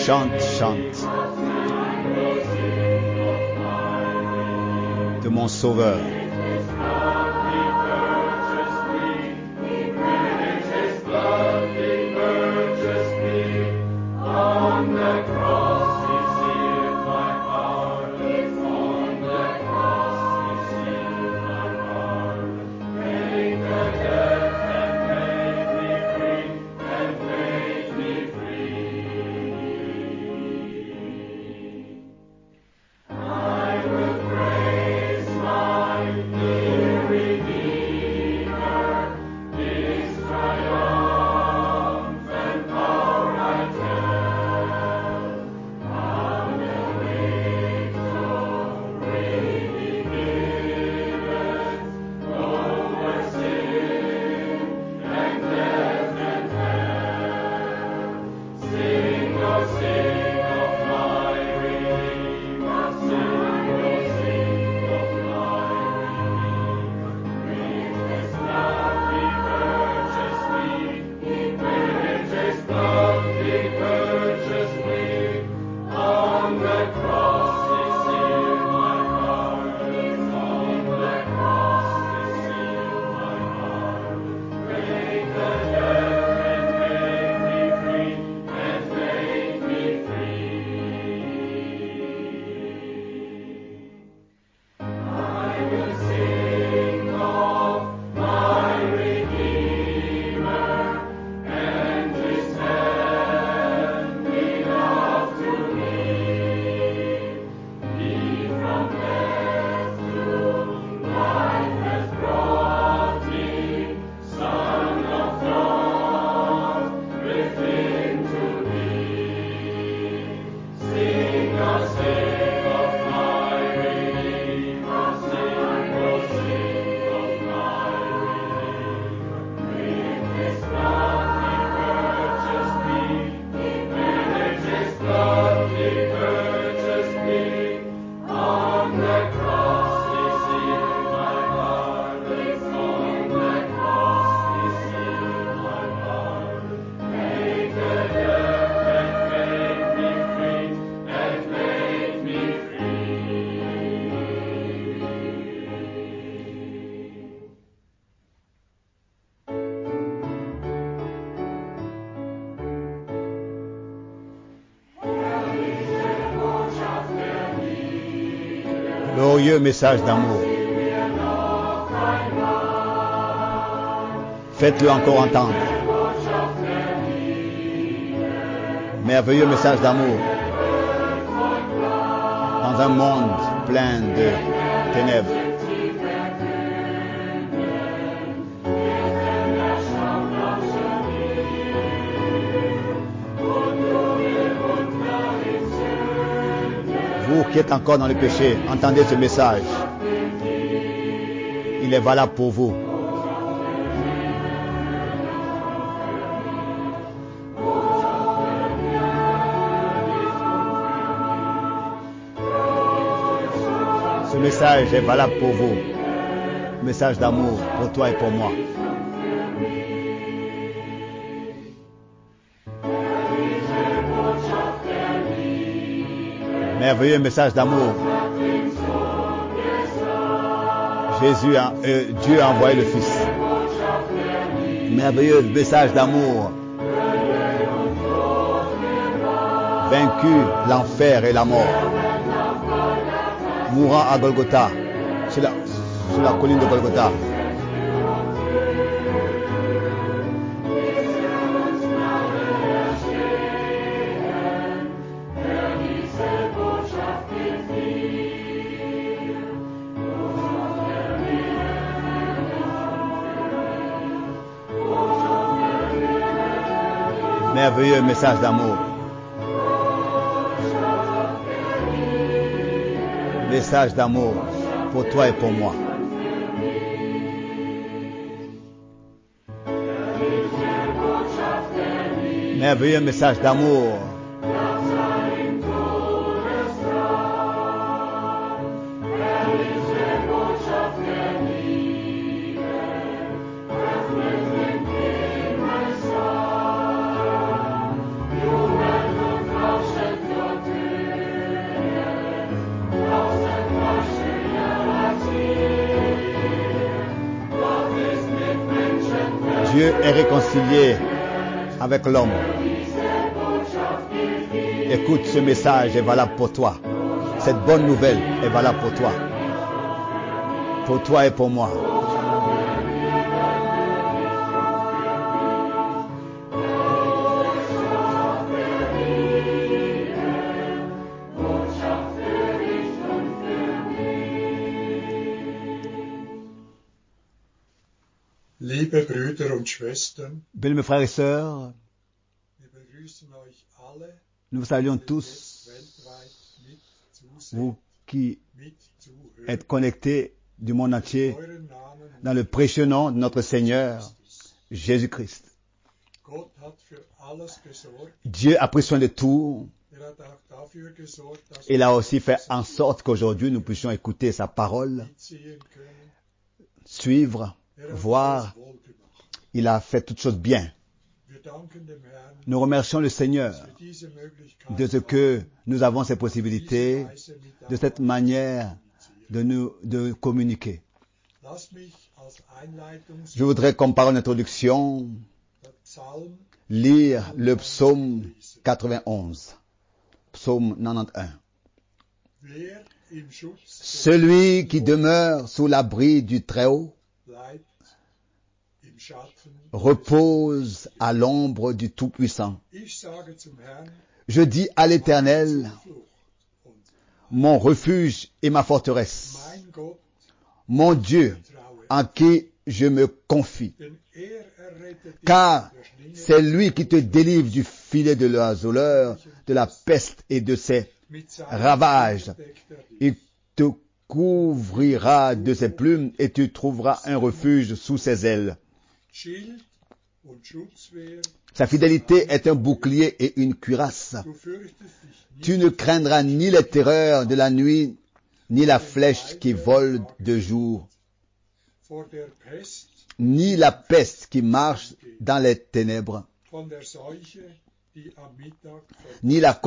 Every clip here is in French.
Chante, chante de mon Sauveur. Glorieux message d'amour. Faites-le encore entendre. Merveilleux message d'amour. Dans un monde plein de ténèbres. Vous qui êtes encore dans le péché, entendez ce message. Il est valable pour vous. Ce message est valable pour vous. Message d'amour pour toi et pour moi. Merveilleux message d'amour. Dieu a envoyé le Fils. Merveilleux message d'amour. Vaincu l'enfer et la mort. Mourant à Golgotha, sur la colline de Golgotha. Merveilleux message d'amour. Message d'amour pour toi et pour moi. Merveilleux message d'amour. Dieu est réconcilié avec l'homme. Écoute, ce message est valable pour toi. Cette bonne nouvelle est valable pour toi. Pour toi et pour moi. Liebe Brüder und Schwestern, Bien, mes frères et sœurs, wir begrüßen euch alle, nous vous saluons die tous, jetzt weltweit vous qui mitzuhören. êtes connectés du monde entier Euren Namen dans le précieux nom de notre Seigneur Jésus-Christ. Gott hat für alles gesorgt. Dieu a pris soin de tout. Hat auch dafür gesorgt, dass Il a aussi fait en sorte qu'aujourd'hui nous puissions écouter sa parole, mitziehen können. suivre, Hat voir. alles wohl gemacht. Il a fait toutes choses bien. Wir danken dem Herrn Nous remercions le Seigneur für diese Möglichkeit, de ce que nous avons ces possibilités, diese Weise de cette miteinander manière de communiquer. Lass mich als Einleitung Je voudrais, comme parole d'introduction, der Psalm lire le psaume 91. Psaume 91. Wer im Schutz Celui qui demeure sous l'abri du Très-Haut bleibt, im Schatten. repose à l'ombre du Tout-Puissant. Ich sage zum Herrn, Je dis à l'Éternel, Zuflucht und mon refuge et ma forteresse, mein Gott, mon Dieu traue, en qui je me confie. denn errettet dich Car der Schlinge c'est lui qui te délivre du filet de l'oiseleur, de la peste et de ses mit seinem ravages. Schutz deckt dich. Il te couvrira de ses plumes et tu trouveras un refuge sous ses ailes. Schild und Schutzwehr, Sa fidélité est un bouclier et une cuirasse. du fürchtest dich nicht Tu ne craindras ni les terreurs de la nuit, ni la flèche qui vole de jour, vor der Pest, ni la peste qui marche dans les ténèbres, von der Seuche, die am Mittag ni la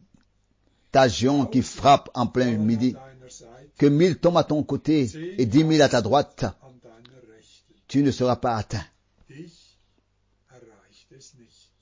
contagion qui frappe en plein verfolgt midi. an deiner Seite, Que 1000 tombent à ton côté et 10 000 à ta droite, an deiner Rechten. tu ne seras pas atteint. Dich erreicht es nicht.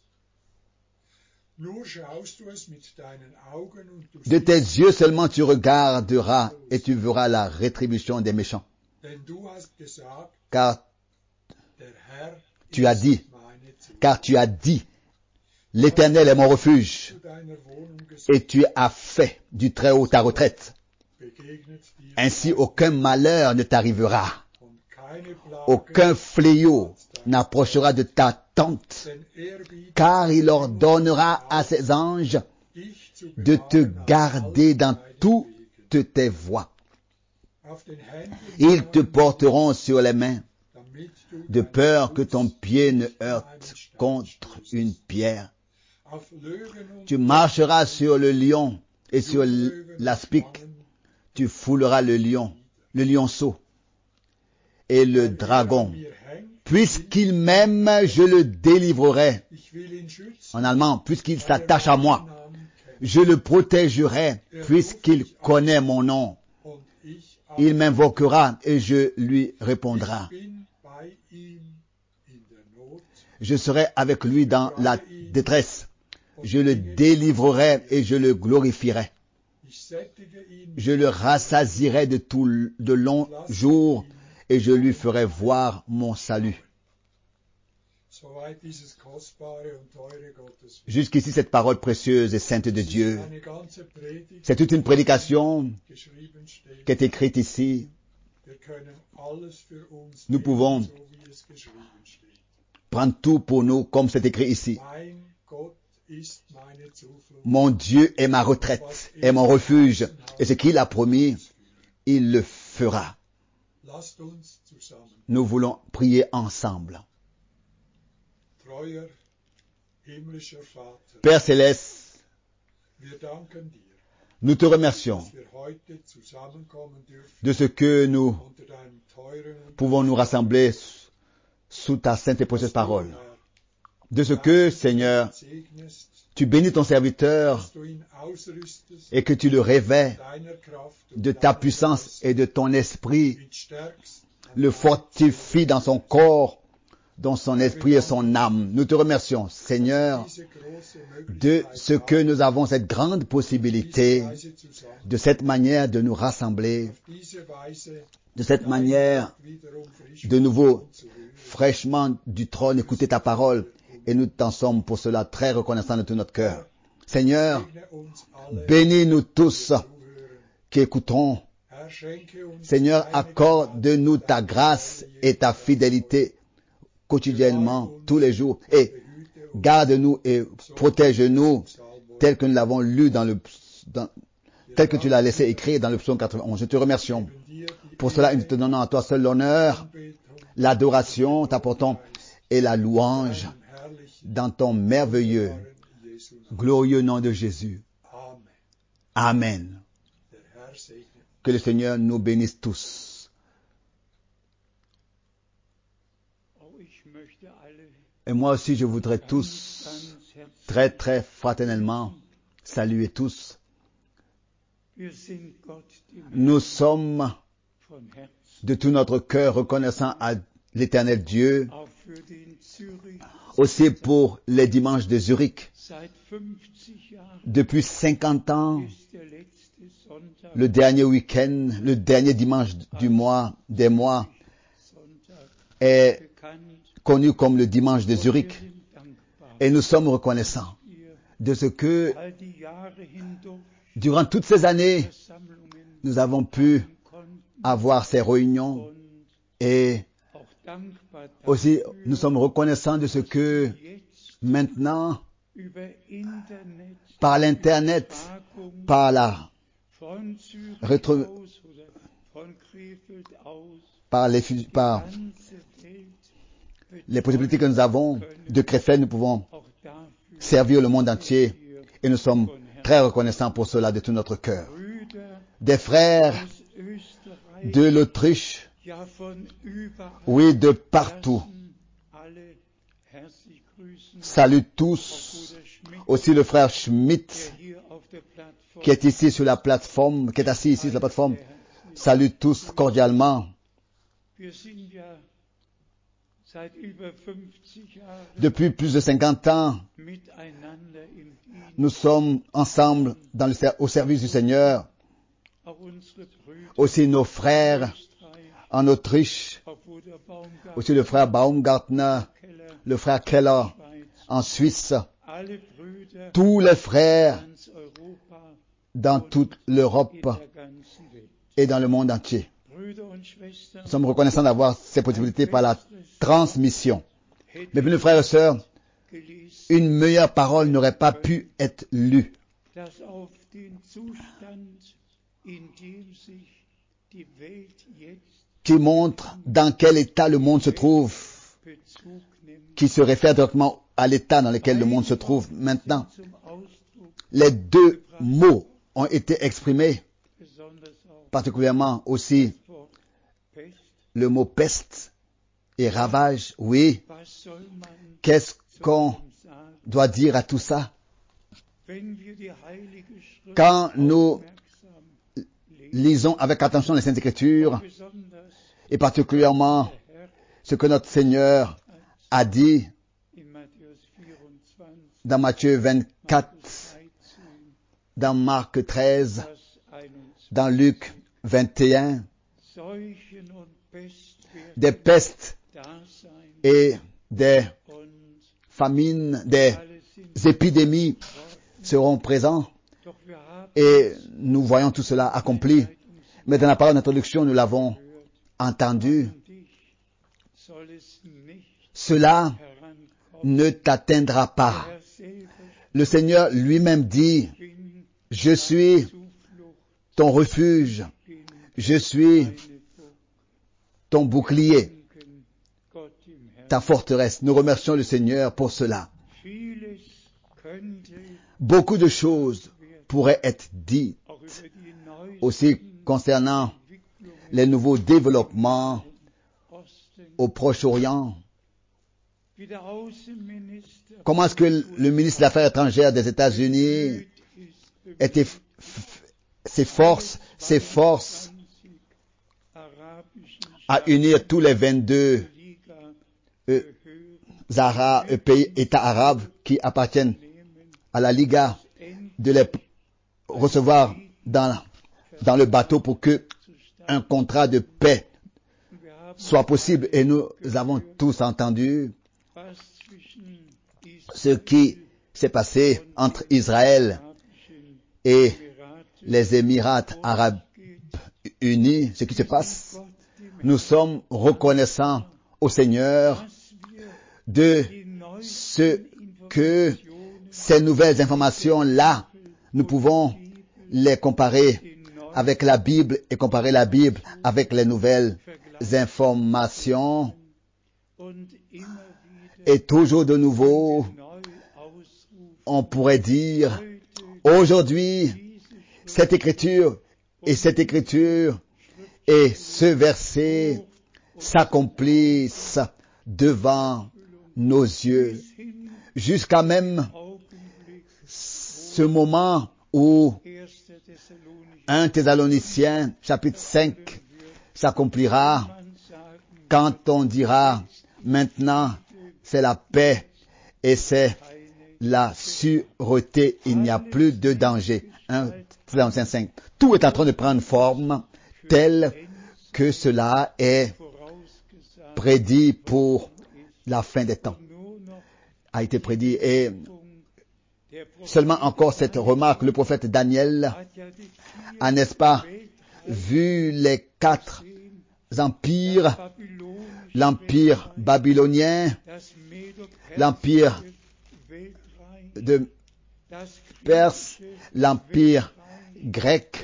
Nur schaust du es mit deinen Augen und du De tes siehst, yeux seulement tu regarderas et tu verras la rétribution des méchants. denn du hast gesagt, Car der Herr tu as ist dit, meine Zuflucht. car tu as dit, l'Éternel est mon refuge, Zu deiner Wohnung gesagt, et tu as fait du Très-Haut ta retraite. begegnet dir Ainsi aucun malheur ne t'arrivera, und keine Plage, aucun fléau n'approchera de ta tente, denn er bietet car il ordonnera à ses anges dich zu de te bewahren an garder dans allen deinen toutes Wegen. tes voies. Auf den Händen Ils te porteront sur les mains, damit du de deinen peur que Fuß ton pied ne nicht an einen heurte Stein contre stößt. une pierre. Auf Löwen und Tu marcheras sur le lion et sur l'aspic. Tu fouleras le lionceau et le dragon. Puisqu'il m'aime, je le délivrerai. Ich will ihn schützen, En allemand, puisqu'il s'attache à moi, Namen kennt, je le protégerai, puisqu'il connaît mon nom. und ich auch. Il m'invoquera et je lui répondrai. Ich bin bei ihm in der Not. Je serai avec lui dans la détresse. Je le délivrerai et je le glorifierai. Ich sättige ihn Je le rassasierai de longs jours et je lui ferai voir mon salut. soweit dieses kostbare und teure Gottes. Jusqu'ici, cette parole précieuse et sainte de Dieu. Eine ganze Predigt C'est toute une prédication geschrieben steht. qui est écrite ici. Wir können alles für uns Nous nehmen, pouvons so wie es geschrieben steht. Prendre tout pour nous comme c'est écrit ici. Mein Gott ist meine Zuflucht. Mon Dieu est ma retraite, est mon refuge. Et ce qu'il a promis, il le fera. Lasst uns zusammen, Nous voulons prier ensemble. treuer himmlischer Vater, Père Céleste, wir danken dir, nous te remercions dass wir heute zusammenkommen dürfen de ce que nous unter deinem teuren und pouvons nous rassembler sous ta sainte et précieuse parole. De ce que, Seigneur, segnest, tu bénis ton serviteur dass du ihn ausrüstest et que tu le revêts deiner Kraft und de ta deiner puissance Geist, et de ton esprit, ihn stärkst, le fortifie dans son corps, dans son esprit et son âme. Nous te remercions, Seigneur, de ce que nous avons cette grande possibilité, de cette manière de nous rassembler, de cette manière de nouveau, fraîchement du trône, écouter ta parole. Et nous t'en sommes pour cela très reconnaissants de tout notre cœur. Seigneur, bénis-nous tous qui écoutons. Seigneur, accorde-nous ta grâce et ta fidélité quotidiennement, tous les jours. Et garde-nous et protège-nous tel que nous l'avons lu tel que tu l'as laissé écrire dans le psaume 91. Je te remercie. Pour cela, nous te donnons à toi seul l'honneur, l'adoration, t'apportons et la louange dans ton merveilleux, glorieux nom de Jésus. Amen. Que le Seigneur nous bénisse tous. Et moi aussi, je voudrais tous, très très fraternellement, saluer tous. Nous sommes de tout notre cœur reconnaissants à l'Éternel Dieu, aussi pour les dimanches de Zurich. Depuis 50 ans, le dernier week-end, le dernier dimanche des mois, est connu comme le dimanche de Zurich. Et nous sommes reconnaissants de ce que, durant toutes ces années, nous avons pu avoir ces réunions et aussi nous sommes reconnaissants de ce que maintenant, par l'Internet, par les possibilités que nous avons de Krefeld, nous pouvons servir le monde entier et nous sommes très reconnaissants pour cela de tout notre cœur. Des frères de l'Autriche, oui, de partout, salut tous, aussi le frère Schmidt qui est ici sur la plateforme, qui est assis ici sur la plateforme, salut tous cordialement. Depuis plus de 50 ans, nous sommes ensemble au service du Seigneur. Aussi nos frères en Autriche, aussi le frère Baumgartner, le frère Keller en Suisse, tous les frères dans toute l'Europe et dans le monde entier. Nous sommes reconnaissants d'avoir ces possibilités par la transmission. Mais bien, frères et sœurs, une meilleure parole n'aurait pas pu être lue. Qui montre dans quel état le monde se trouve, qui se réfère directement à l'état dans lequel le monde se trouve maintenant. Les deux mots ont été exprimés, particulièrement aussi le mot peste et ravage. Oui, qu'est-ce qu'on doit dire à tout ça? Quand nous lisons avec attention les Saintes Écritures, et particulièrement ce que notre Seigneur a dit dans Matthieu 24, dans Marc 13, dans Luc 21, des pestes et des famines, des épidémies seront présents et nous voyons tout cela accompli. Mais dans la parole d'introduction, nous l'avons entendu. Cela ne t'atteindra pas. Le Seigneur lui-même dit, je suis ton refuge, je suis ton bouclier, ta forteresse. Nous remercions le Seigneur pour cela. Beaucoup de choses pourraient être dites aussi concernant les nouveaux développements au Proche-Orient. Comment est-ce que le ministre des Affaires étrangères des États-Unis s'efforce à unir tous les 22 États arabes qui appartiennent à la Liga de les recevoir dans le bateau pour que un contrat de paix soit possible. Et nous avons tous entendu ce qui s'est passé entre Israël et les Émirats arabes unis, ce qui se passe. Nous sommes reconnaissants au Seigneur de ce que ces nouvelles informations-là, nous pouvons les comparer avec la Bible et comparer la Bible avec les nouvelles informations. Et toujours de nouveau, on pourrait dire, aujourd'hui, cette écriture et ce verset s'accomplissent devant nos yeux, jusqu'à même ce moment où 1 Thessaloniciens chapitre 5 s'accomplira, quand on dira maintenant c'est la paix et c'est la sûreté, il n'y a plus de danger. 1 Thessaloniciens 5. Tout est en train de prendre forme telle que cela est prédit pour la fin des temps. A été prédit. Et seulement encore cette remarque, le prophète Daniel a, n'est-ce pas, vu les 4 empires, l'empire babylonien, l'empire de Perse, l'empire grec,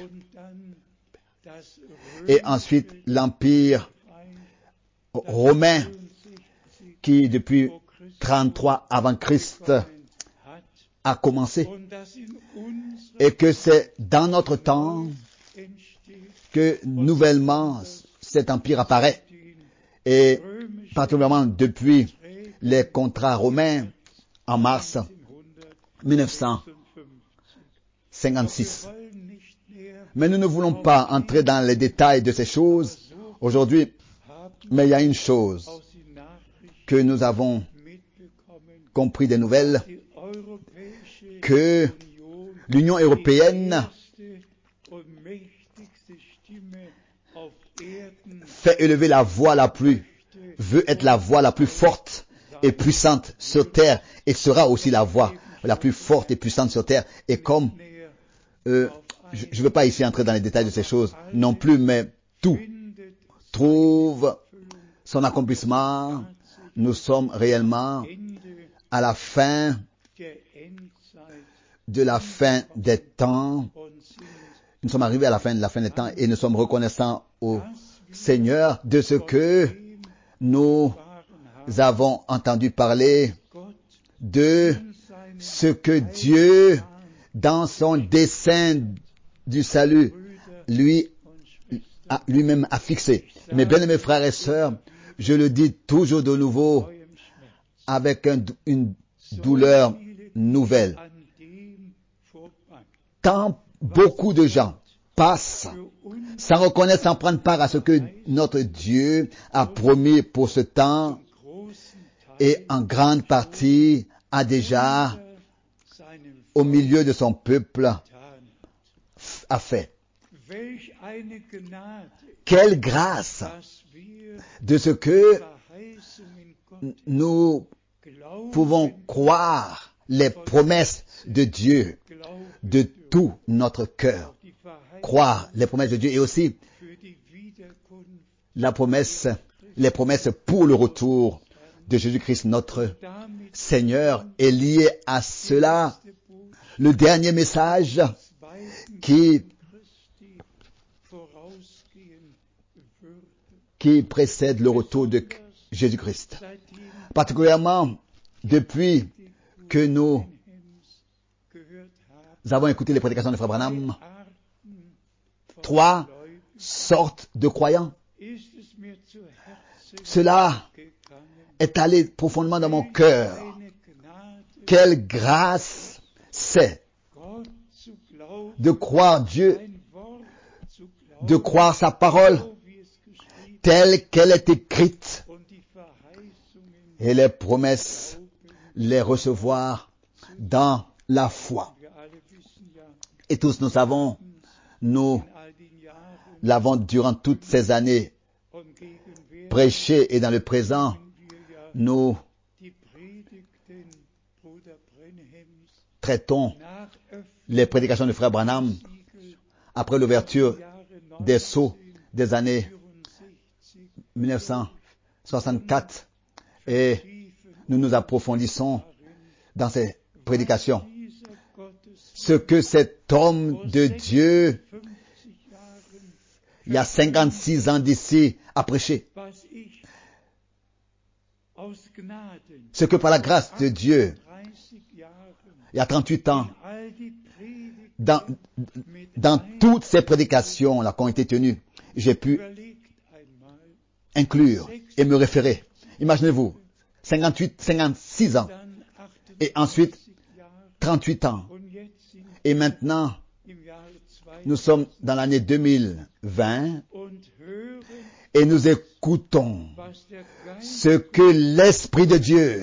et ensuite l'empire romain qui depuis 33 avant Christ a commencé, et que c'est dans notre temps que nouvellement cet empire apparaît, et particulièrement depuis les contrats romains en mars 1956. Mais nous ne voulons pas entrer dans les détails de ces choses aujourd'hui, mais il y a une chose que nous avons compris des nouvelles, que l'Union européenne fait élever la voix veut être la voix la plus forte et puissante sur terre, et sera aussi la voix la plus forte et puissante sur terre. Et comme je ne veux pas ici entrer dans les détails de ces choses non plus, mais tout trouve son accomplissement. Nous sommes réellement à la fin de la fin des temps. Nous sommes arrivés à la fin de la fin des temps, et nous sommes reconnaissants au Seigneur de ce que nous avons entendu parler, de ce que Dieu, dans son dessein du salut, lui-même a fixé. Mes bien-aimés frères et sœurs, je le dis toujours de nouveau avec une douleur nouvelle. Tant beaucoup de gens passent sans reconnaître, sans prendre part à ce que notre Dieu a promis pour ce temps, et en grande partie a déjà, au milieu de son peuple, a fait. Quelle grâce de ce que nous pouvons croire les promesses de Dieu de tout notre cœur. Croire les promesses de Dieu, et aussi les promesses pour le retour de Jésus-Christ notre Seigneur est lié à cela. Le dernier message qui précède le retour de Jésus-Christ. Particulièrement depuis que nous avons écouté les prédications de Frère Branham, 3 sortes de croyants. Cela est allé profondément dans mon cœur. Quelle grâce c'est de croire Dieu, de croire sa parole telle qu'elle est écrite, et les promesses, les recevoir dans la foi. Et tous nous savons, nous l'avons durant toutes ces années prêché et dans le présent, nous traitons les prédications de Frère Branham après l'ouverture des sceaux des années 1964 et nous nous approfondissons dans ces prédications. Ce que cet homme de Dieu, il y a 56 ans d'ici, a prêché. Ce que par la grâce de Dieu, il y a 38 ans, dans toutes ces prédications là qui ont été tenues, j'ai pu inclure et me référer. Imaginez-vous, 56 ans, et ensuite 38 ans. Et maintenant, nous sommes dans l'année 2020 et nous écoutons ce que l'Esprit de Dieu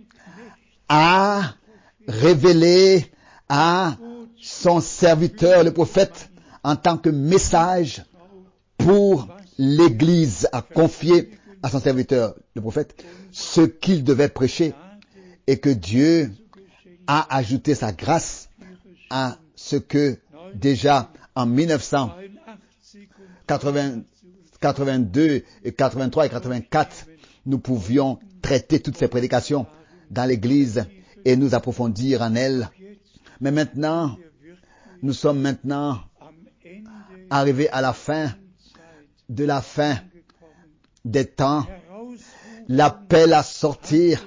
a révélé à son serviteur, le prophète, en tant que message pour l'Église, a confié à son serviteur, le prophète, ce qu'il devait prêcher et que Dieu a ajouté sa grâce à ce que déjà en 1982 et 83 et 84, nous pouvions traiter toutes ces prédications dans l'Église et nous approfondir en elles. Mais maintenant, nous sommes maintenant arrivés à la fin de la fin des temps. L'appel à sortir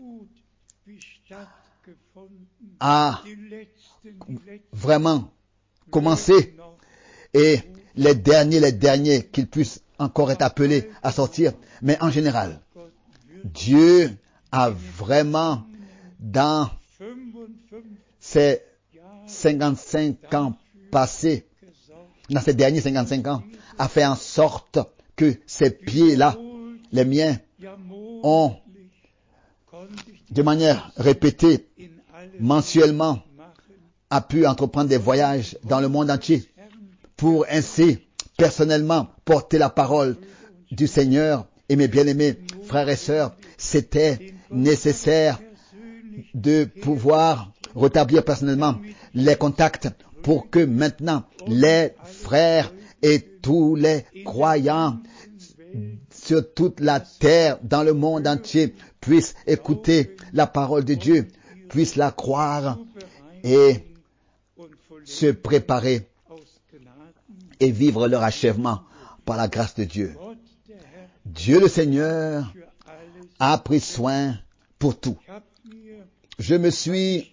a vraiment commencé et les derniers qu'ils puissent encore être appelés à sortir. Mais en général, Dieu a vraiment dans ces 55 ans passés, dans ces derniers 55 ans, a fait en sorte que ces pieds-là, les miens, ont, de manière répétée, mensuellement, a pu entreprendre des voyages dans le monde entier pour ainsi, personnellement, porter la parole du Seigneur. Et mes bien-aimés frères et sœurs, c'était nécessaire de pouvoir rétablir personnellement les contacts pour que maintenant les frères et tous les croyants sur toute la terre, dans le monde entier, puissent écouter la parole de Dieu, puissent la croire et se préparer et vivre leur achèvement par la grâce de Dieu. Dieu le Seigneur a pris soin pour tout. Je me suis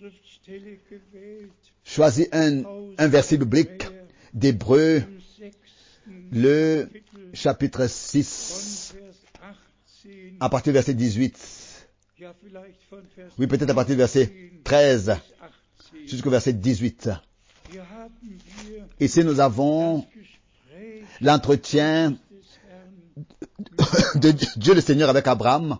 choisi un verset biblique d'Hébreux, le chapitre 6, à partir du verset 18. Oui, peut-être à partir du verset 13 jusqu'au verset 18. Ici, nous avons l'entretien de Dieu le Seigneur avec Abraham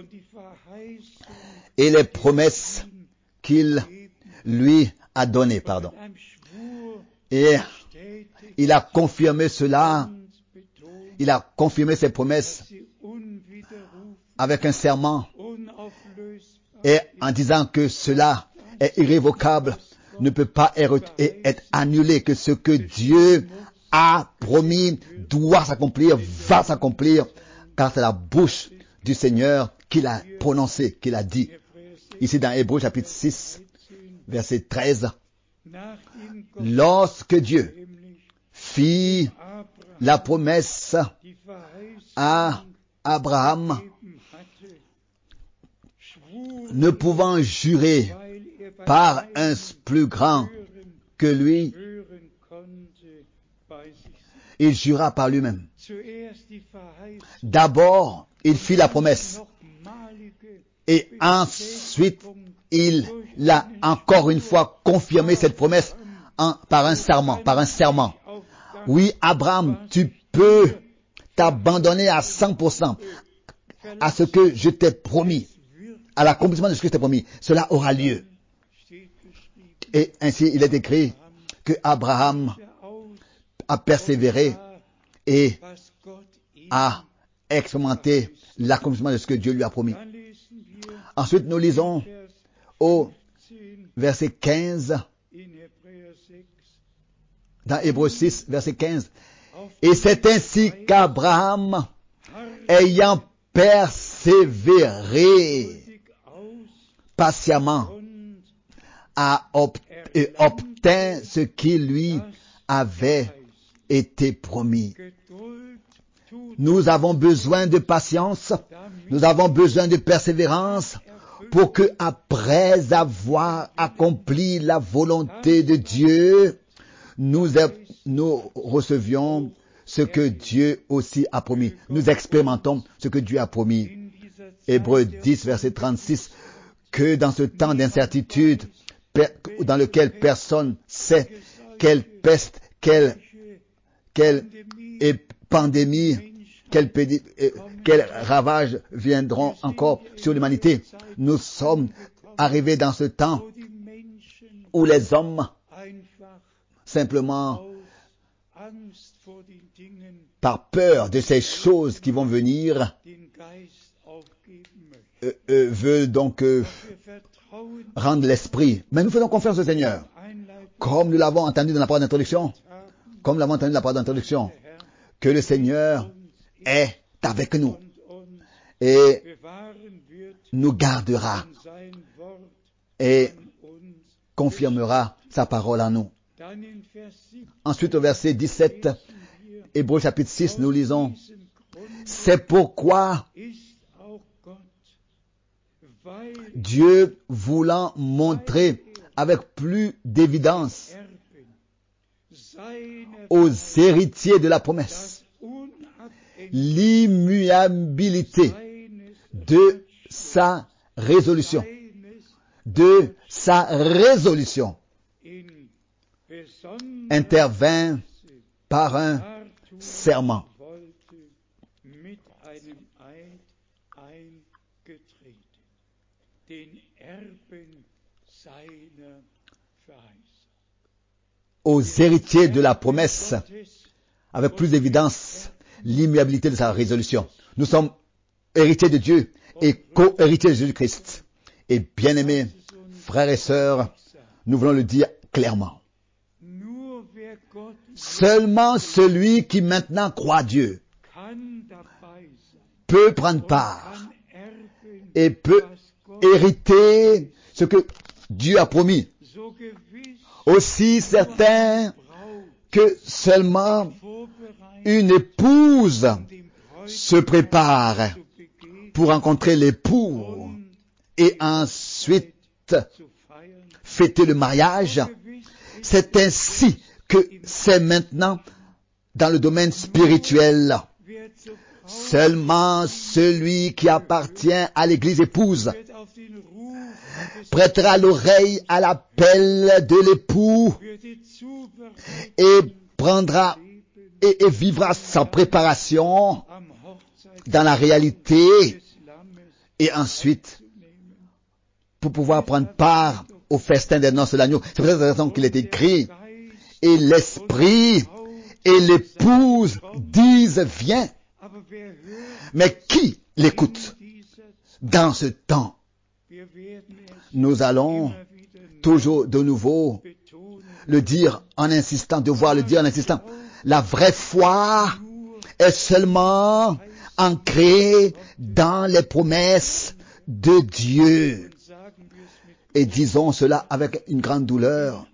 et les promesses qu'il lui a données. Et il a confirmé cela, il a confirmé ses promesses avec un serment et en disant que cela est irrévocable, ne peut pas être annulé, que ce que Dieu a promis doit s'accomplir, va s'accomplir, car c'est la bouche du Seigneur qu'il a prononcé, qu'il a dit. Ici dans Hébreux chapitre 6, verset 13, lorsque Dieu fit la promesse à Abraham, ne pouvant jurer par un plus grand que lui, il jura par lui-même. D'abord, il fit la promesse. Et ensuite, il l'a encore une fois confirmé cette promesse par un serment. Oui, Abraham, tu peux t'abandonner à 100%. à ce que je t'ai promis, à l'accomplissement de ce que je t'ai promis. Cela aura lieu. Et ainsi, il est écrit que Abraham a persévéré et a expérimenté l'accomplissement de ce que Dieu lui a promis. Ensuite, nous lisons au verset 15, dans Hébreux 6, verset 15. Et c'est ainsi qu'Abraham, ayant persévéré patiemment, a obtint ce qui lui avait été promis. Nous avons besoin de patience, nous avons besoin de persévérance pour que, après avoir accompli la volonté de Dieu, nous recevions ce que Dieu aussi a promis. Nous expérimentons ce que Dieu a promis. Hébreux 10, verset 36, que dans ce temps d'incertitude, dans lequel personne sait quelle peste, quelle pandémie, quels ravages viendront encore sur l'humanité. Nous sommes arrivés dans ce temps où les hommes, simplement, par peur de ces choses qui vont venir, veulent donc rendre l'esprit. Mais nous faisons confiance au Seigneur. Comme nous l'avons entendu dans la parole d'introduction, que le Seigneur est avec nous et nous gardera et confirmera sa parole en nous. Ensuite, au verset 17, Hébreux chapitre 6, nous lisons: c'est pourquoi Dieu, voulant montrer avec plus d'évidence aux héritiers de la promesse l'immuabilité de sa résolution, intervint par un serment. Aux héritiers de la promesse, avec plus d'évidence, l'immuabilité de sa résolution. Nous sommes héritiers de Dieu et co-héritiers de Jésus-Christ. Et bien-aimés, frères et sœurs, nous voulons le dire clairement. Seulement celui qui maintenant croit Dieu peut prendre part et peut hériter ce que Dieu a promis. Aussi certain que seulement une épouse se prépare pour rencontrer l'époux et ensuite fêter le mariage, c'est ainsi que c'est maintenant dans le domaine spirituel. Seulement celui qui appartient à l'église épouse prêtera l'oreille à l'appel de l'époux et prendra et vivra sa préparation dans la réalité et ensuite pour pouvoir prendre part au festin des noces de l'agneau. C'est pour cette raison qu'il est écrit: et l'esprit et l'épouse disent viens. Mais qui l'écoute dans ce temps? Nous allons toujours de nouveau le dire en insistant, devoir le dire en insistant. La vraie foi est seulement ancrée dans les promesses de Dieu. Et disons cela avec une grande douleur.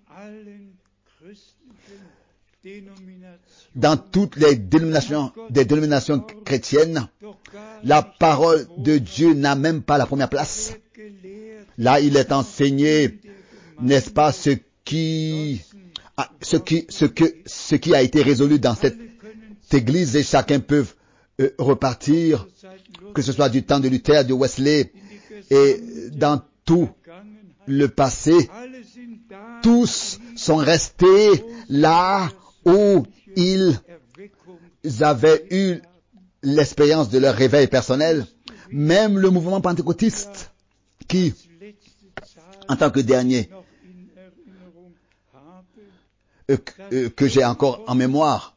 Dans toutes les dénominations chrétiennes, la parole de Dieu n'a même pas la première place. Là, il est enseigné, n'est-ce pas, ce qui a été résolu dans cette église, et chacun peut repartir, que ce soit du temps de Luther, de Wesley, et dans tout le passé, tous sont restés là où ils avaient eu l'expérience de leur réveil personnel, même le mouvement pentecôtiste, qui, en tant que dernier, que j'ai encore en mémoire,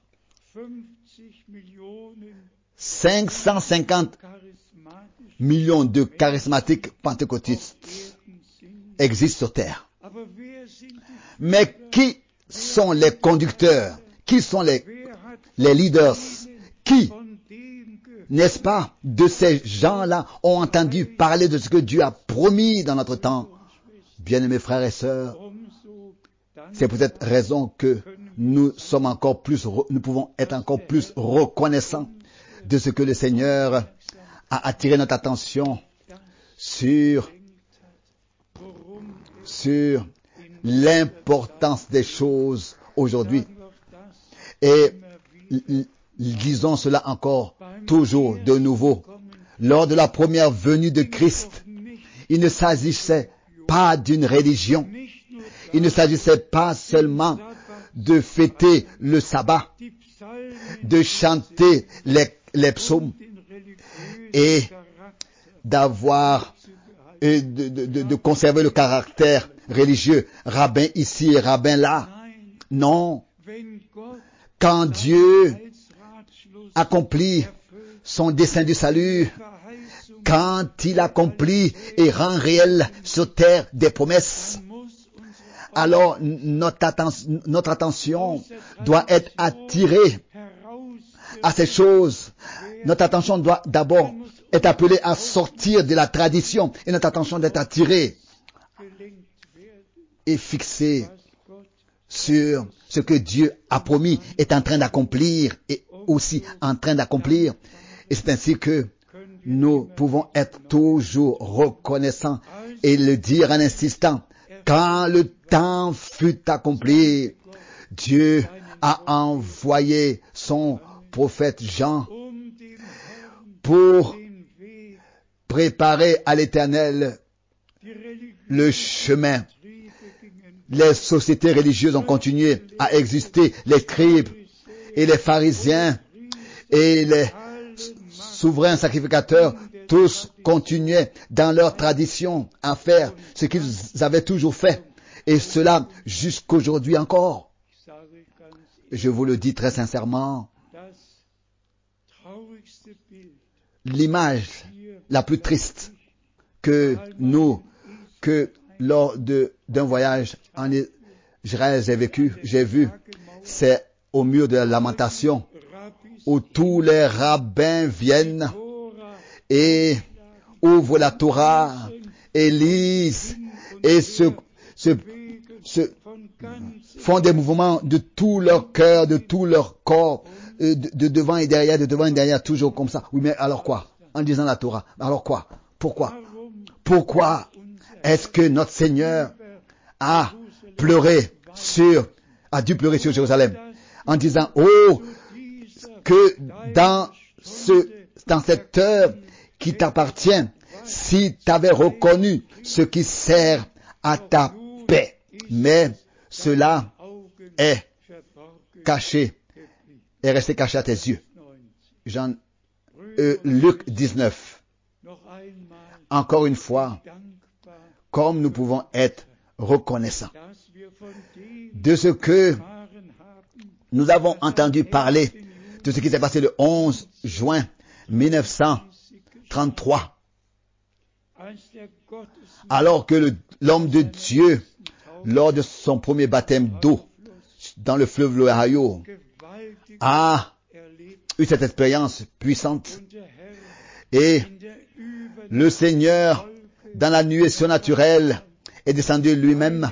550 millions de charismatiques pentecôtistes existent sur terre. Mais qui sont les conducteurs? Qui sont les leaders? Qui, n'est-ce pas, de ces gens-là ont entendu parler de ce que Dieu a promis dans notre temps? Bien-aimés frères et sœurs, c'est pour cette raison que nous pouvons être encore plus reconnaissants de ce que le Seigneur a attiré notre attention sur l'importance des choses aujourd'hui. Et disons cela encore, toujours de nouveau. Lors de la première venue de Christ, il ne s'agissait pas d'une religion. Il ne s'agissait pas seulement de fêter le sabbat, de chanter les psaumes et d'avoir et de conserver le caractère religieux, rabbin ici et rabbin là. Non. Quand Dieu accomplit son dessein du salut, quand il accomplit et rend réel sur terre des promesses, alors notre attention doit être attirée à ces choses. Notre attention doit d'abord être appelée à sortir de la tradition et notre attention doit être attirée et fixée sur ce que Dieu a promis, est en train d'accomplir et aussi en train d'accomplir. Et c'est ainsi que nous pouvons être toujours reconnaissants et le dire en insistant. Quand le temps fut accompli, Dieu a envoyé son prophète Jean pour préparer à l'Éternel le chemin. Les sociétés religieuses ont continué à exister, les scribes et les pharisiens et les souverains sacrificateurs, tous continuaient dans leur tradition à faire ce qu'ils avaient toujours fait, et cela jusqu'aujourd'hui encore. Je vous le dis très sincèrement, l'image la plus triste que lors d'un voyage en Israël j'ai vu, c'est au mur de la lamentation, où tous les rabbins viennent et ouvrent la Torah et lisent et font des mouvements de tout leur cœur, de tout leur corps, de devant et derrière, toujours comme ça. Oui, mais alors quoi? En disant la Torah. Alors quoi? Pourquoi? Pourquoi est-ce que notre Seigneur a dû pleurer sur Jérusalem en disant, oh, que dans cette heure qui t'appartient, si tu avais reconnu ce qui sert à ta paix, mais cela est resté caché à tes yeux. Luc 19. Encore une fois, comme nous pouvons être reconnaissants de ce que nous avons entendu parler, de ce qui s'est passé le 11 juin 1933, alors que l'homme de Dieu, lors de son premier baptême d'eau dans le fleuve l'Ohio, a eu cette expérience puissante. Et le Seigneur, dans la nuée surnaturelle, est descendu lui-même,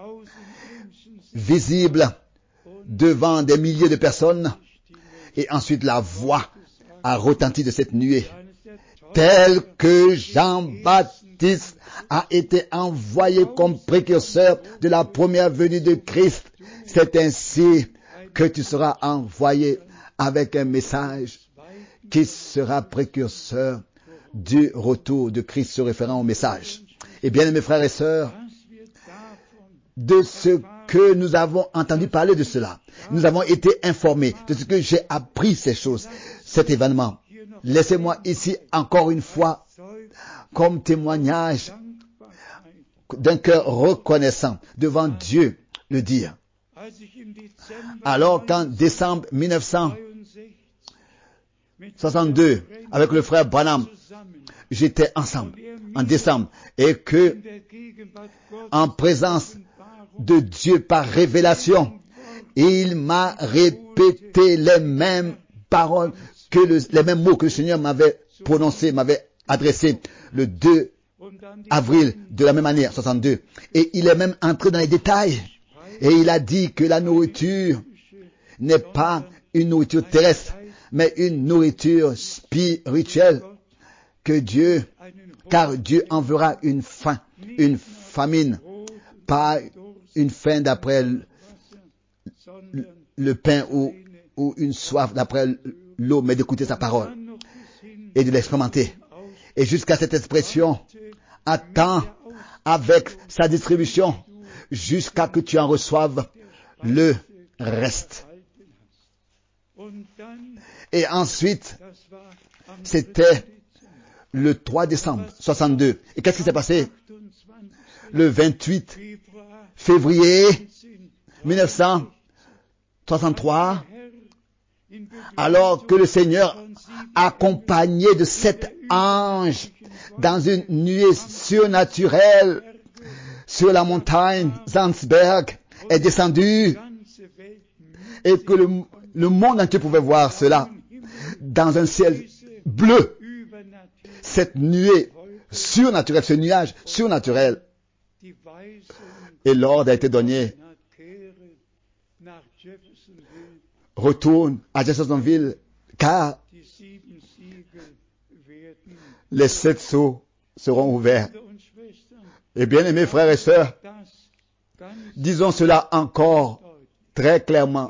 visible devant des milliers de personnes, et ensuite la voix a retenti de cette nuée, tel que Jean-Baptiste a été envoyé comme précurseur de la première venue de Christ. C'est ainsi que tu seras envoyé avec un message qui sera précurseur du retour de Christ se référant au message. Et bien, mes frères et sœurs, de ce que nous avons entendu parler de cela, nous avons été informés de ce que j'ai appris ces choses, cet événement. Laissez-moi ici encore une fois comme témoignage d'un cœur reconnaissant devant Dieu, le dire. Alors qu'en décembre 1962, avec le frère Branham, j'étais ensemble, en décembre, et que, en présence de Dieu par révélation, il m'a répété les mêmes paroles les mêmes mots que le Seigneur m'avait prononcés, m'avait adressés le 2 avril de la même année, 62. Et il est même entré dans les détails. Et il a dit que la nourriture n'est pas une nourriture terrestre, mais une nourriture spirituelle car Dieu enverra une faim, une famine, pas une faim d'après le pain ou une soif d'après l'eau, mais d'écouter sa parole et de l'expérimenter. Et jusqu'à cette expression, attends avec sa distribution jusqu'à que tu en reçoives le reste. Et ensuite, c'était le 3 décembre 62. Et qu'est-ce qui s'est passé? Le 28 février 1963, alors que le Seigneur, accompagné de 7 anges, dans une nuée surnaturelle, sur la montagne Zandsberg, est descendu, et que le monde entier pouvait voir cela, dans un ciel bleu. Cette nuée surnaturelle, ce nuage surnaturel. Et l'ordre a été donné. Retourne à Jeffersonville, car les 7 sceaux seront ouverts. Et bien aimés frères et sœurs, disons cela encore très clairement.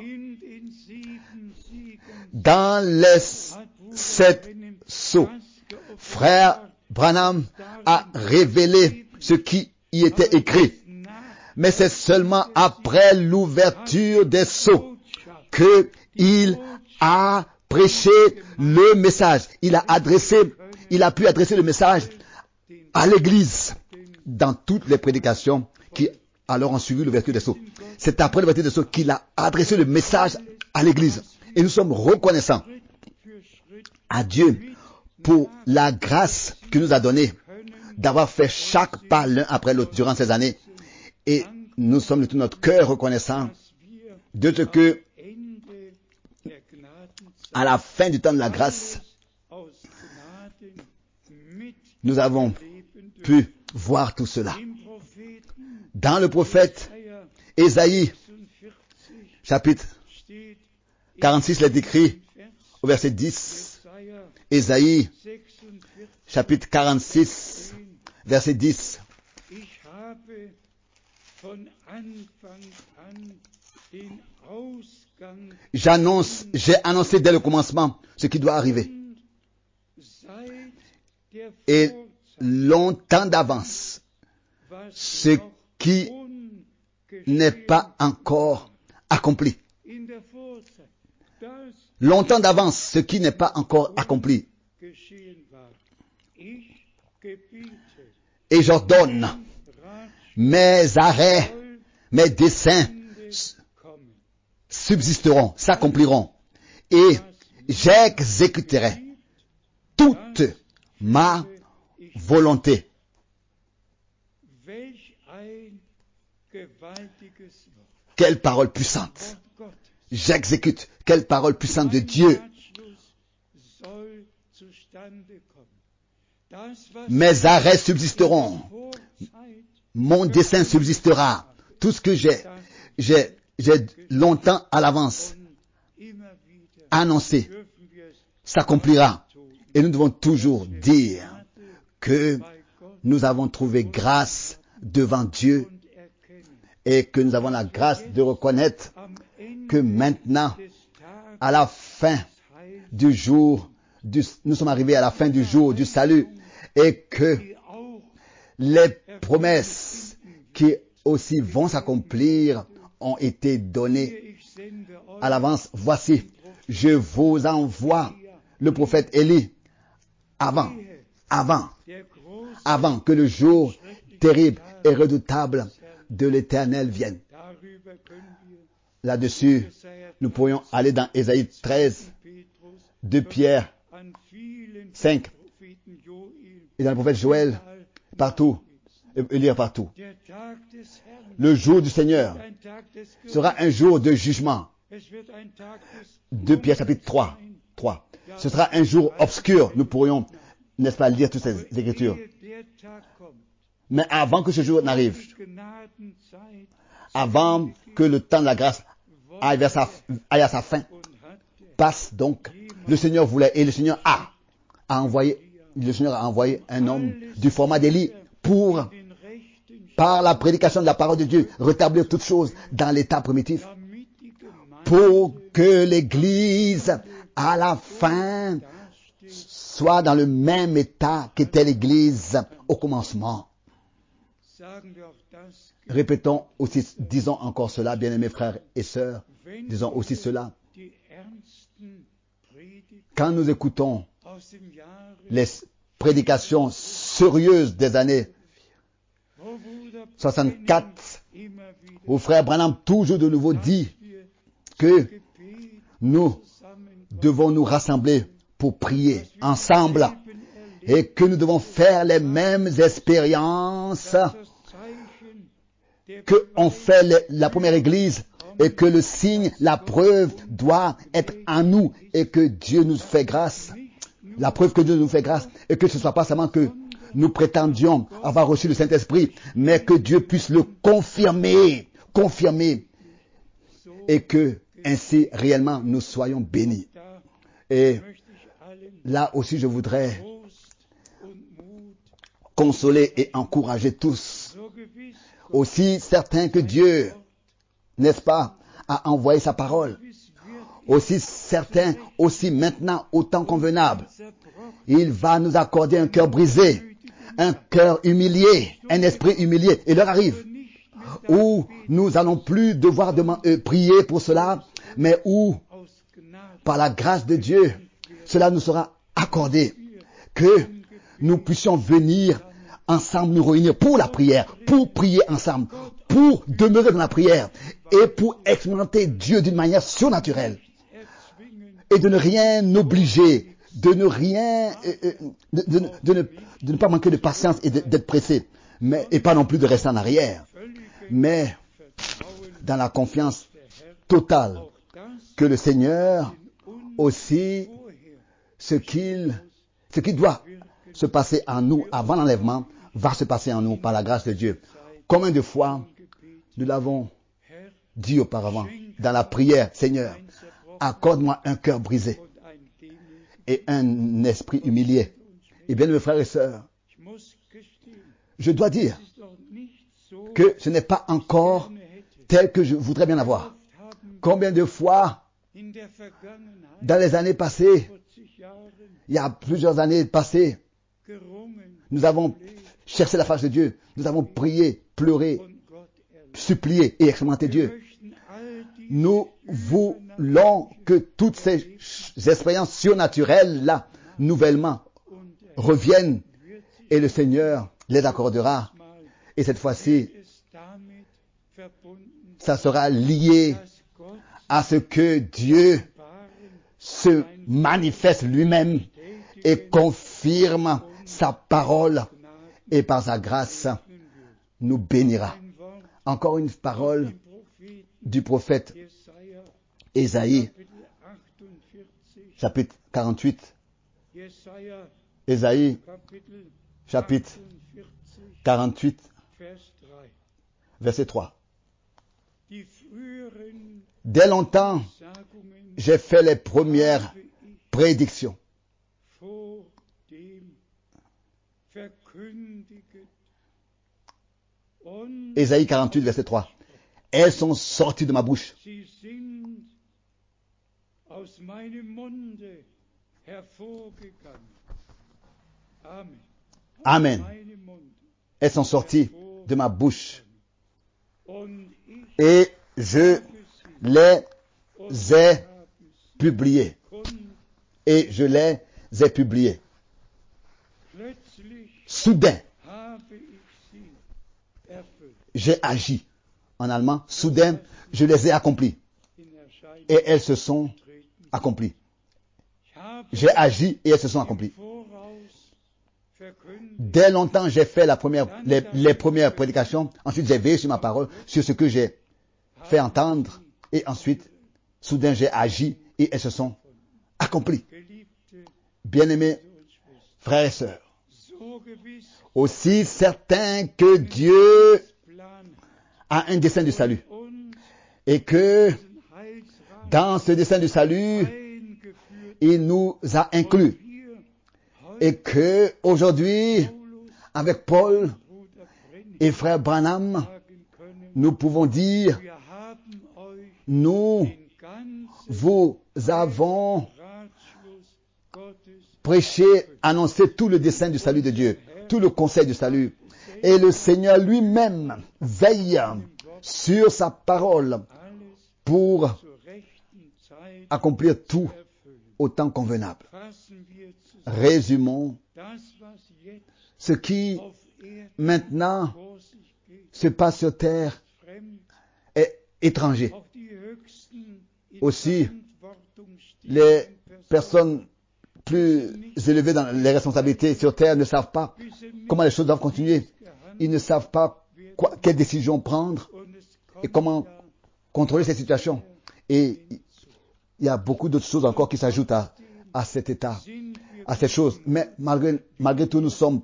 Dans les 7 sceaux, frère Branham a révélé ce qui y était écrit. Mais c'est seulement après l'ouverture des sceaux qu'il a prêché le message. Il a pu adresser le message à l'Église dans toutes les prédications qui alors ont suivi l'ouverture des sceaux. C'est après l'ouverture des sceaux qu'il a adressé le message à l'Église. Et nous sommes reconnaissants à Dieu pour la grâce qu'il nous a donnée d'avoir fait chaque pas l'un après l'autre durant ces années. Et nous sommes de tout notre cœur reconnaissants de ce que, à la fin du temps de la grâce, nous avons pu voir tout cela. Dans le prophète Ésaïe, chapitre 46, il est écrit au verset 10. Ésaïe, chapitre 46, verset 10. J'ai annoncé dès le commencement ce qui doit arriver. Et longtemps d'avance, ce qui n'est pas encore accompli. Longtemps d'avance, ce qui n'est pas encore accompli. Et j'ordonne, mes arrêts, mes desseins subsisteront, s'accompliront, et j'exécuterai toute ma volonté. Quelle parole puissante! J'exécute. Quelle parole puissante de Dieu! Mes arrêts subsisteront. Mon dessein subsistera. Tout ce que j'ai longtemps à l'avance annoncé s'accomplira. Et nous devons toujours dire que nous avons trouvé grâce devant Dieu et que nous avons la grâce de reconnaître que maintenant, à la fin du jour, nous sommes arrivés à la fin du jour du salut et que les promesses qui aussi vont s'accomplir ont été données à l'avance. Voici, je vous envoie le prophète Élie avant avant que le jour terrible et redoutable de l'Éternel vienne. Là-dessus, nous pourrions aller dans Ésaïe 13, 2 Pierre 5, et dans le prophète Joël, partout, et lire partout. Le jour du Seigneur sera un jour de jugement. 2 Pierre chapitre 3. Ce sera un jour obscur. Nous pourrions, n'est-ce pas, lire toutes ces écritures. Mais avant que ce jour n'arrive, avant que le temps de la grâce aille à sa fin, passe donc, le Seigneur voulait, et le Seigneur a envoyé un homme du format d'Élie pour, par la prédication de la parole de Dieu, rétablir toutes choses dans l'état primitif, pour que l'Église, à la fin, soit dans le même état qu'était l'Église au commencement. Répétons aussi, disons encore cela, bien-aimés frères et sœurs, disons aussi cela. Quand nous écoutons les prédications sérieuses des années 64, où frère Branham toujours de nouveau dit que nous devons nous rassembler pour prier ensemble et que nous devons faire les mêmes expériences que ont fait la première église et que le signe, la preuve doit être en nous et que Dieu nous fait grâce. La preuve que Dieu nous fait grâce et que ce ne soit pas seulement que nous prétendions avoir reçu le Saint-Esprit, mais que Dieu puisse le confirmer et que ainsi réellement nous soyons bénis. Et là aussi je voudrais consoler et encourager tous, aussi certains que Dieu, n'est-ce pas, a envoyé sa parole, aussi certains, aussi maintenant, au temps convenable, il va nous accorder un cœur brisé, un cœur humilié, un esprit humilié, et l'heure arrive où nous n'allons plus devoir prier pour cela, mais où, par la grâce de Dieu, cela nous sera accordé, que nous puissions venir ensemble nous réunir pour la prière, pour prier ensemble, pour demeurer dans la prière et pour expérimenter Dieu d'une manière surnaturelle et de ne rien obliger, de ne pas manquer de patience et d'être pressé, et pas non plus de rester en arrière, mais dans la confiance totale que le Seigneur aussi, ce qui doit se passer en nous avant l'enlèvement va se passer en nous par la grâce de Dieu. Combien de fois nous l'avons dit auparavant dans la prière, Seigneur, accorde-moi un cœur brisé et un esprit humilié. Et bien, mes frères et sœurs, je dois dire que ce n'est pas encore tel que je voudrais bien avoir. Combien de fois, dans les années passées, il y a plusieurs années passées, nous avons cherché la face de Dieu, nous avons prié, pleuré, supplié et expérimenté Dieu. Nous voulons que toutes ces expériences surnaturelles-là, nouvellement, reviennent et le Seigneur les accordera. Et cette fois-ci, ça sera lié à ce que Dieu se manifeste lui-même et confirme sa parole et par sa grâce nous bénira. Encore une parole du prophète Ésaïe, chapitre 48. Ésaïe, chapitre 48, verset 3. Dès longtemps, j'ai fait les premières prédictions. Ésaïe 48, verset 3. Elles sont sorties de ma bouche. Amen. Elles sont sorties de ma bouche. Et je les ai publiées. Et je les ai publiées. soudain, j'ai agi. En allemand, soudain, je les ai accomplies. Et elles se sont accomplies. J'ai agi et elles se sont accomplies. Dès longtemps, j'ai fait les premières prédications. Ensuite, j'ai veillé sur ma parole, sur ce que j'ai fait entendre. Et ensuite, soudain, j'ai agi et elles se sont accomplies. Bien-aimés frères et sœurs, aussi certain que Dieu a un dessein du salut et que dans ce dessein du salut, il nous a inclus et que aujourd'hui, avec Paul et frère Branham, nous pouvons dire, nous vous avons prêché, annoncé tout le dessein du salut de Dieu, tout le conseil du salut. Et le Seigneur lui-même veille sur sa parole pour accomplir tout au temps convenable. Résumons ce qui maintenant se passe sur terre est étranger. Aussi, les personnes plus élevées dans les responsabilités sur terre ne savent pas comment les choses doivent continuer. Ils ne savent pas quelles décisions prendre et comment contrôler cette situation. Et il y a beaucoup d'autres choses encore qui s'ajoutent à cet état, à cette chose. Mais malgré tout, nous sommes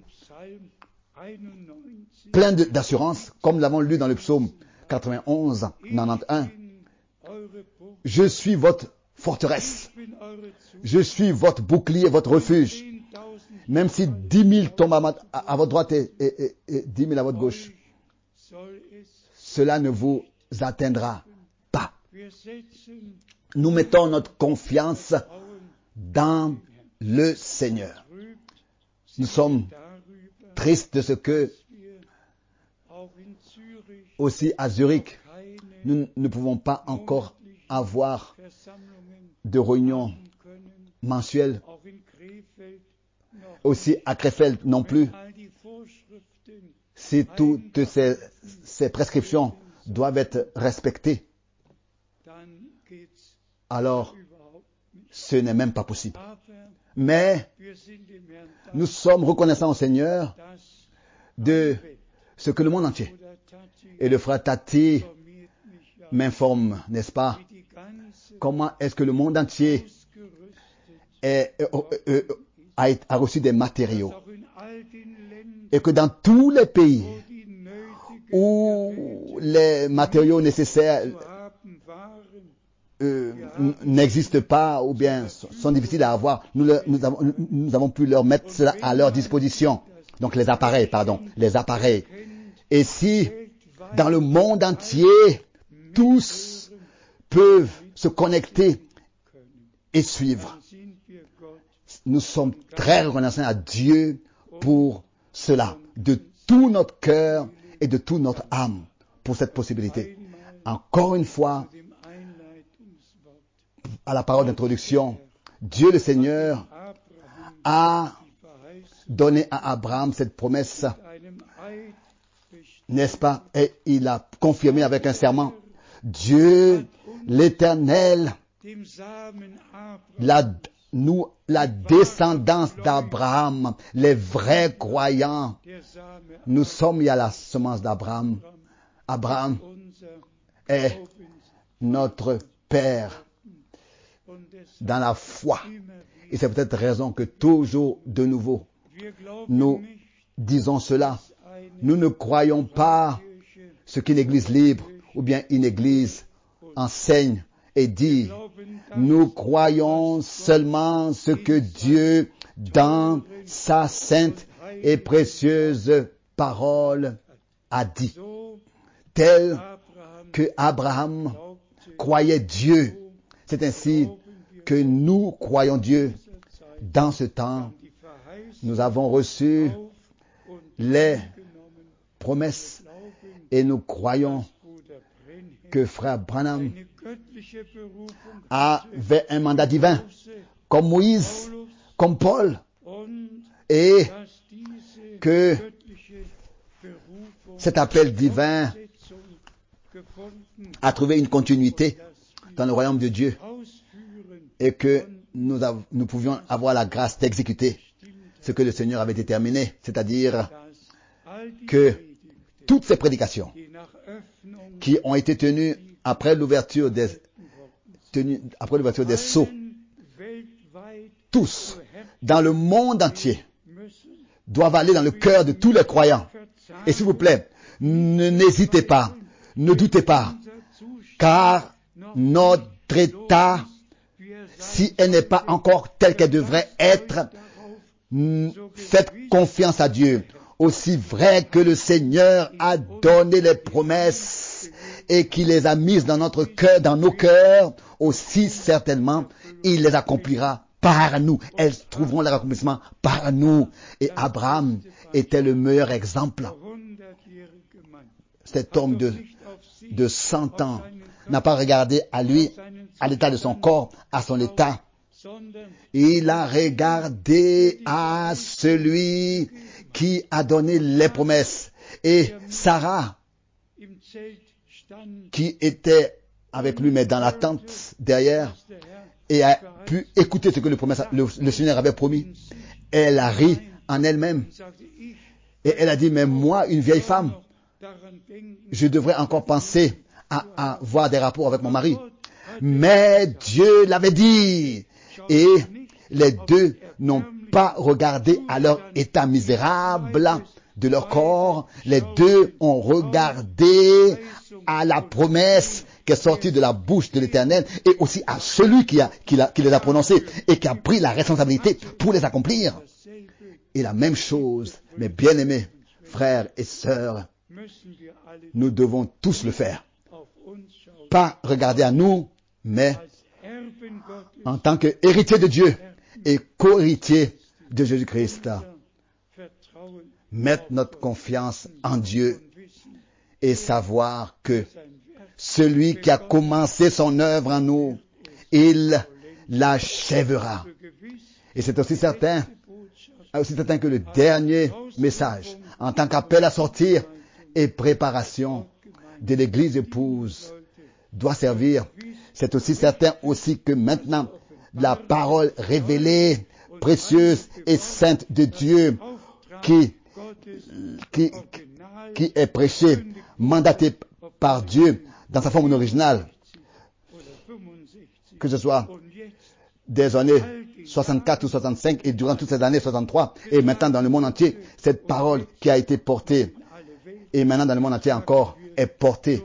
pleins d'assurance, comme nous l'avons lu dans le psaume 91, 91. Je suis votre forteresse. Je suis votre bouclier, votre refuge. Même si 10 000 tombent à votre droite et 10 000 à votre gauche, cela ne vous atteindra pas. Nous mettons notre confiance dans le Seigneur. Nous sommes tristes de ce que, aussi à Zurich, nous ne pouvons pas encore avoir de réunion mensuelle. Aussi à Krefeld non plus. Si toutes ces prescriptions doivent être respectées, alors ce n'est même pas possible. Mais nous sommes reconnaissants au Seigneur de ce que le monde entier, et le frère Tati m'informe, n'est-ce pas, comment est-ce que le monde entier a reçu des matériaux, et que dans tous les pays où les matériaux nécessaires n'existent pas ou bien sont difficiles à avoir, nous avons pu leur mettre cela à leur disposition. Donc les appareils. Et si dans le monde entier, tous peuvent se connecter et suivre, nous sommes très reconnaissants à Dieu pour cela, de tout notre cœur et de toute notre âme, pour cette possibilité. Encore une fois, à la parole d'introduction, Dieu le Seigneur a donné à Abraham cette promesse, n'est-ce pas? Et il a confirmé avec un serment. Dieu, l'Éternel, la descendance d'Abraham, les vrais croyants, nous sommes, il y a la semence d'Abraham. Abraham est notre Père dans la foi. Et c'est peut-être raison que toujours de nouveau, nous disons cela. Nous ne croyons pas ce qu'une église libre ou bien une église enseigne et dit. Nous croyons seulement ce que Dieu, dans sa sainte et précieuse parole, a dit. Tel que Abraham croyait Dieu. C'est ainsi que nous croyons Dieu. Dans ce temps, nous avons reçu les promesses et nous croyons que frère Branham avait un mandat divin, comme Moïse, comme Paul, et que cet appel divin a trouvé une continuité dans le royaume de Dieu et que nous pouvions avoir la grâce d'exécuter ce que le Seigneur avait déterminé, c'est-à-dire que toutes ces prédications qui ont été tenues après l'ouverture des sceaux, tous, dans le monde entier, doivent aller dans le cœur de tous les croyants. Et s'il vous plaît, n'hésitez pas, ne doutez pas, car notre état, si elle n'est pas encore telle qu'elle devrait être, faites confiance à Dieu. Aussi vrai que le Seigneur a donné les promesses et qu'il les a mises dans notre cœur, dans nos cœurs, aussi certainement, il les accomplira par nous. Elles trouveront leur accomplissement par nous. Et Abraham était le meilleur exemple. Cet homme de 100 ans n'a pas regardé à lui, à l'état de son corps, à son état. Il a regardé à celui qui a donné les promesses. Et Sarah, qui était avec lui, mais dans la tente derrière, et a pu écouter ce que le Seigneur avait promis. Elle a ri en elle-même. Et elle a dit, mais moi, une vieille femme, je devrais encore penser à avoir des rapports avec mon mari. Mais Dieu l'avait dit. Et les deux n'ont pas regardé à leur état misérable de leur corps. Les deux ont regardé à la promesse qui est sortie de la bouche de l'Éternel et aussi à celui qui les a prononcés et qui a pris la responsabilité pour les accomplir. Et la même chose, mes bien-aimés frères et sœurs, nous devons tous le faire. Pas regarder à nous, mais en tant qu'héritier de Dieu et co-héritier de Jésus-Christ, mettre notre confiance en Dieu et savoir que celui qui a commencé son œuvre en nous, il l'achèvera. Et c'est aussi certain que le dernier message, en tant qu'appel à sortir et préparation de l'Église épouse, doit servir. C'est aussi certain aussi que maintenant, la parole révélée, précieuse et sainte de Dieu, qui est prêchée, mandatée par Dieu dans sa forme originale, que ce soit des années 64 ou 65 et durant toutes ces années 63 et maintenant dans le monde entier, cette parole qui a été portée et maintenant dans le monde entier encore est portée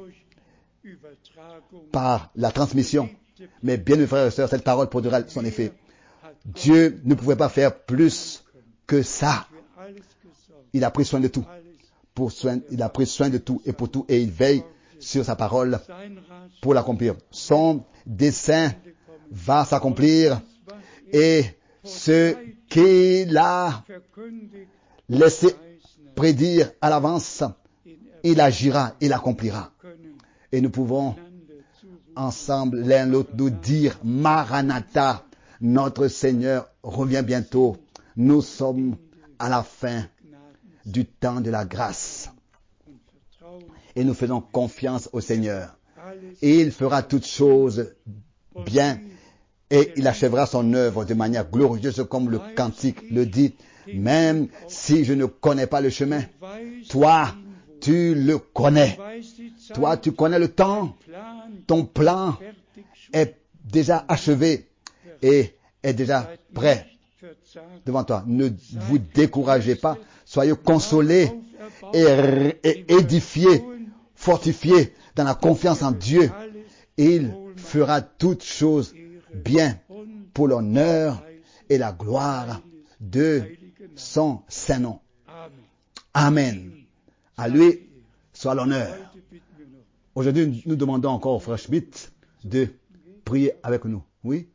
par la transmission. Mais bien mes frères et sœurs, cette parole produira son effet. Dieu ne pouvait pas faire plus que ça. Il a pris soin de tout. Il a pris soin de tout et pour tout et il veille sur sa parole pour l'accomplir. Son dessein va s'accomplir et ce qu'il a laissé prédire à l'avance, il agira, il accomplira. Et nous pouvons ensemble, l'un l'autre, nous dire, Maranatha, notre Seigneur revient bientôt. Nous sommes à la fin du temps de la grâce. Et nous faisons confiance au Seigneur. Et il fera toutes choses bien et il achèvera son œuvre de manière glorieuse comme le cantique le dit. Même si je ne connais pas le chemin, toi, tu le connais. Toi, tu connais le temps. Ton plan est déjà achevé et est déjà prêt devant toi. Ne vous découragez pas. Soyez consolés et édifiés, fortifiés dans la confiance en Dieu. Il fera toutes choses bien pour l'honneur et la gloire de son saint nom. Amen. À lui soit l'honneur. Aujourd'hui, nous demandons encore au frère Schmidt de prier avec nous. Oui?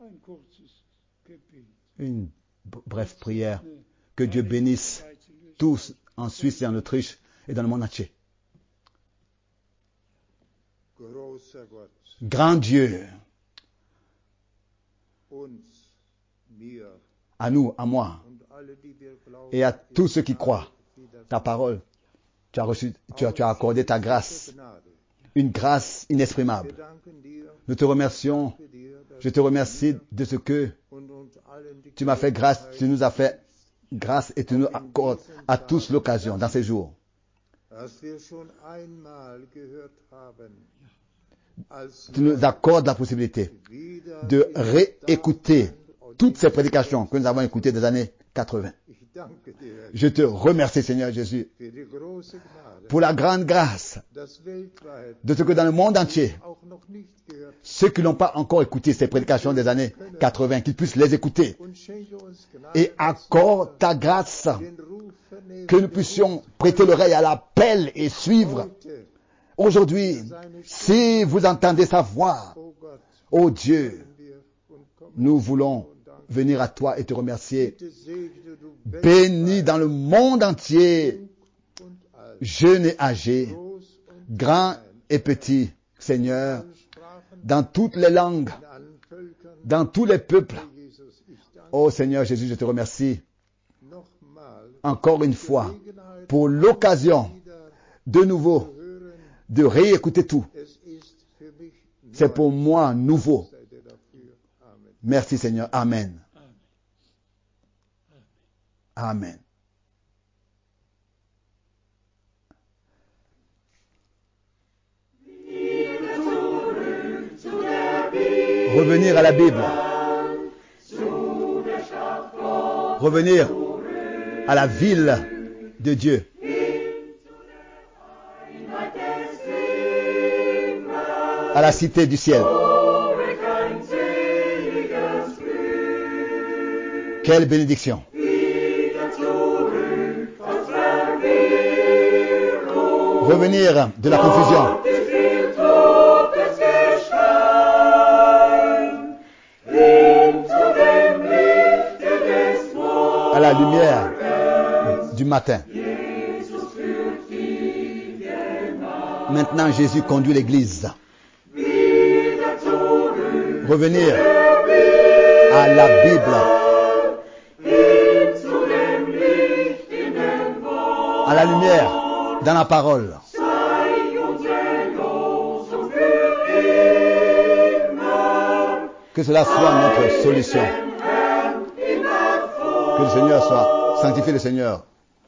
Une brève prière. Que Dieu bénisse tous en Suisse et en Autriche et dans le monde entier. Grand Dieu, à nous, à moi, et à tous ceux qui croient ta parole. Tu as accordé ta grâce, une grâce inexprimable. Nous te remercions. Je te remercie de ce que tu m'as fait grâce, tu nous as fait grâce et tu nous accordes à tous l'occasion dans ces jours. Tu nous accordes la possibilité de réécouter toutes ces prédications que nous avons écoutées des années 80. Je te remercie, Seigneur Jésus, pour la grande grâce de ce que dans le monde entier, ceux qui n'ont pas encore écouté ces prédications des années 80, qu'ils puissent les écouter. Et accorde ta grâce, que nous puissions prêter l'oreille à l'appel et suivre. Aujourd'hui, si vous entendez sa voix, ô Dieu, nous voulons venir à toi et te remercier. Bénis dans le monde entier, jeunes et âgés, grands et petits, Seigneur, dans toutes les langues, dans tous les peuples. Ô Seigneur Jésus, je te remercie encore une fois pour l'occasion de nouveau de réécouter tout. C'est pour moi nouveau. Merci Seigneur. Amen. Amen. Revenir à la Bible. Revenir à la ville de Dieu. À la cité du ciel. Quelle bénédiction. Revenir de la confusion. À la lumière du matin. Maintenant, Jésus conduit l'Église. Revenir à la Bible. À la lumière dans la parole. Que cela soit notre solution. Que le Seigneur soit sanctifié, le Seigneur.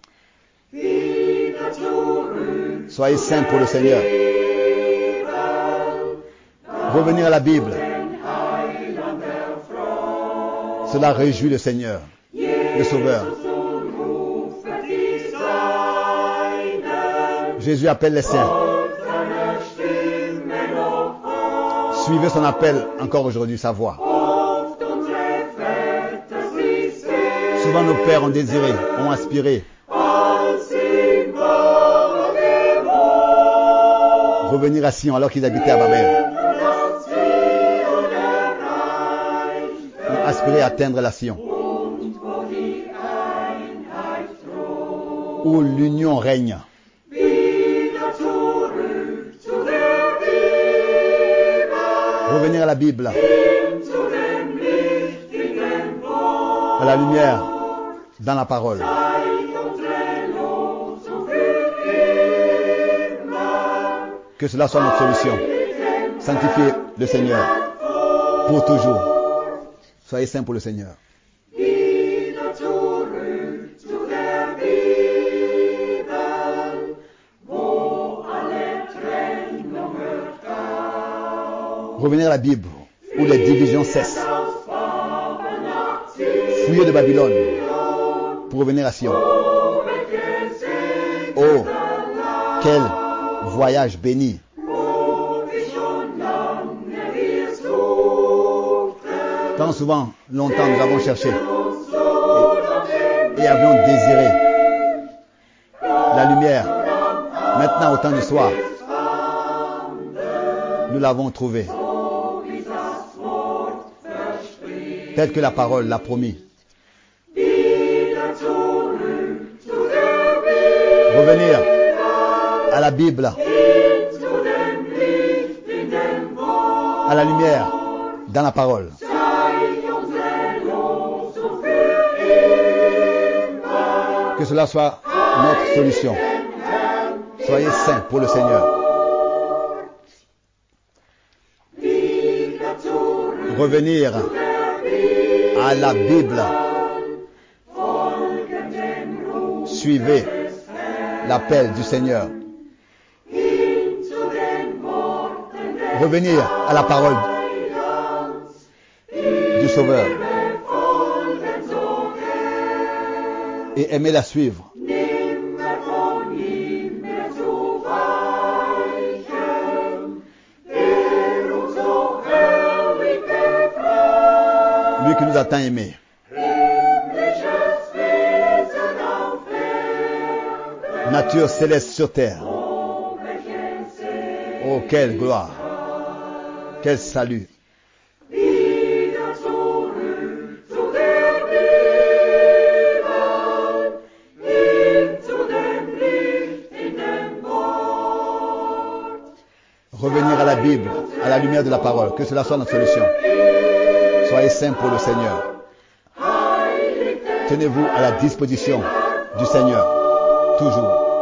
Soyez saints pour le Seigneur. Revenir à la Bible. Cela réjouit le Seigneur, le Sauveur. Jésus appelle les siens. Suivez son appel encore aujourd'hui, sa voix. Souvent nos pères ont désiré, ont aspiré. Revenir à Sion alors qu'ils habitaient à Babel. Ont aspiré à atteindre la Sion. Où l'union règne. Revenir à la Bible. À la lumière. Dans la parole. Que cela soit notre solution. Sanctifiez le Seigneur pour toujours. Soyez saints pour le Seigneur. Revenir à la Bible où les divisions cessent. Fuyez de Babylone pour revenir à Sion. Oh, quel voyage béni. Tant souvent, longtemps, nous avons cherché et avions désiré la lumière. Maintenant, au temps du soir, nous l'avons trouvée. Tel que la parole l'a promis. Revenir à la Bible, à la lumière, dans la parole. Que cela soit notre solution. Soyez saints pour le Seigneur. Revenir à la Bible. Suivez l'appel du Seigneur. Revenir à la parole du Sauveur et aimer la suivre. Lui qui nous a tant aimés. Nature céleste sur terre. Oh, quelle gloire. Quel salut. Revenir à la Bible, à la lumière de la parole, que cela soit notre solution. Soyez saints pour le Seigneur. Tenez-vous à la disposition du Seigneur, toujours.